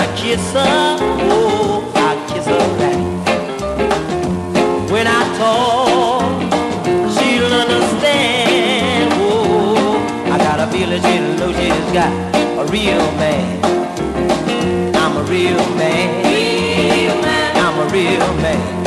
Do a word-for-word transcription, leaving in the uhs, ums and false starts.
I kiss her, oh, I kiss her back. When I talk, she'll understand. Oh, I got a feeling she'll know she's got a real man. I'm a real man. Real man. I'm a real man.